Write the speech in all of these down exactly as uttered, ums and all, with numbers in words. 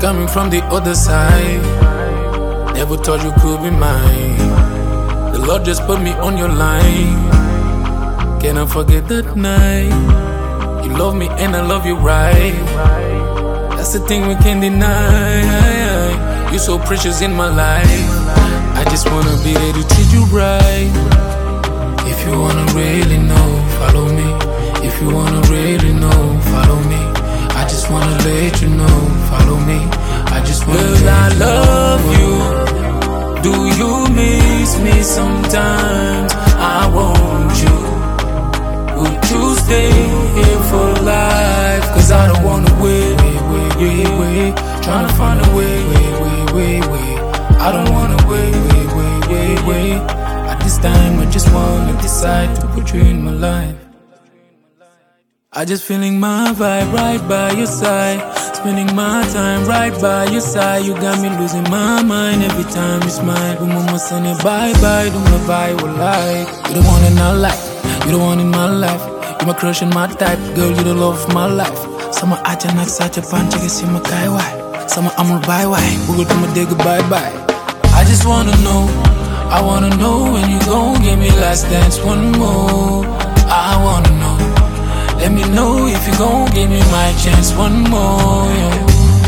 coming from the other side. Never thought you could be mine. The Lord just put me on your line. Can I forget that night? You love me and I love you right. That's the thing we can't deny. You're so precious in my life. I just wanna be there to treat you right. If you wanna really know, follow me. If you wanna really know, follow me. I just wanna let you know, follow me. I just wanna. Well, I love you. Do you miss me sometimes? I want you. Would you stay here for life? Cause I don't wanna wait, wait, wait, wait, wait. Tryna find a way, wait, wait, wait, wait. I don't wanna wait, wait, wait, wait, wait. At this time I just wanna decide to put you in my life. I just feeling my vibe right by your side. Spending my time right by your side. You got me losing my mind every time you smile. Do mama say bye bye, do my bye will lie. You the one in my life, you the one in my life. You my crush and my type, girl, you the love of my life. Sama acha nak sacha pancha ke sima kai wai. Sama amul bye bye, we go to my day goodbye bye. I just wanna know, I wanna know when you gon' give me last dance one more. I wanna know. Let me know if you gon' give me my chance one more, yeah.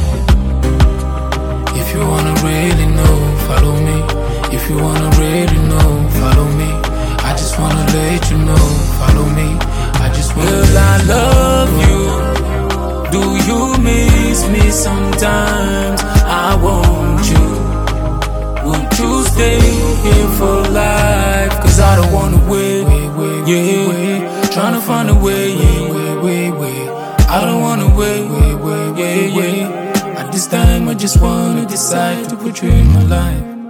If you wanna really know, follow me. If you wanna really know, follow me. I just wanna let you know, follow me. I just wanna. Well, I love you. Do you miss me sometimes? I want you. Would you stay here for life? Cause I don't wanna wait, wait, wait, yeah, wait. Tryna find a way, yeah, wait, wait, wait. I don't wanna wait, wait, wait, wait, wait. At this time I just wanna decide to put you in my life.